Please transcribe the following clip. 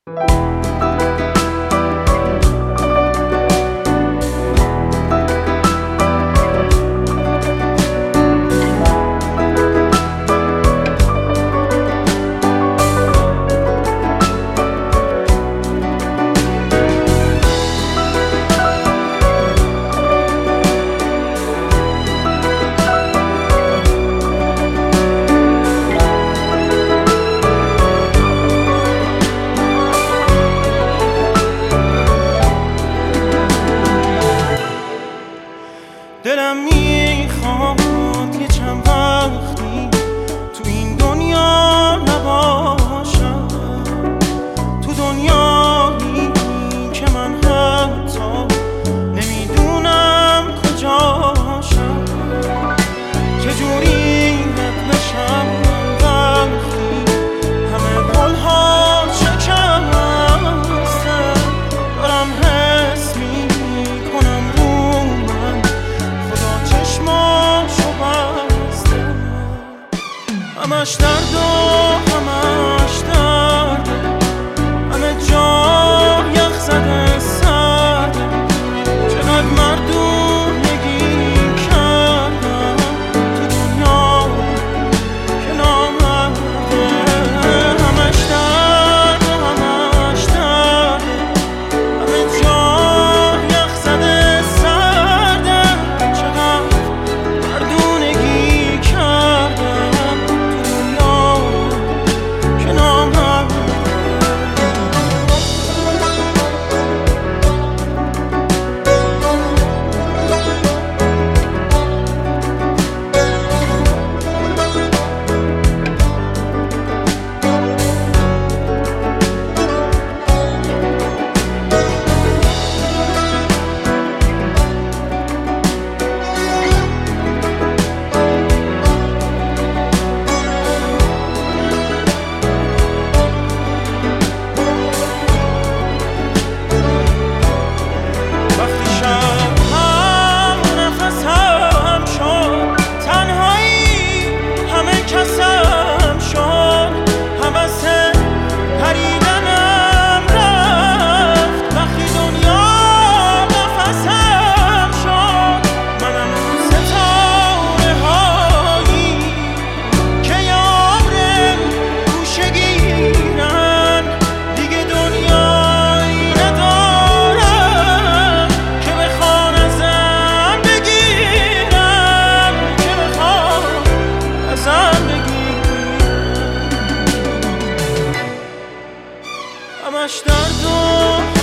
دلم میخواد یه چند وقتی تو این دنیا نباشم، تو دنیایی که من حتی نمیدونم کجاشم. چجوری رد بشم وقتی همه قولها شکستن، دارم حس میکنم رو من خدا چشماشو بسته. همش درد و همش درد، همه جا یخ زده سرده. چقدر مردونگی کردم تو دنیا که نامرده. همش درد و همش درد، همه جا یخ زده سرده. چقدر مردونگی کردم تو دنیا که نامرده. همش درد و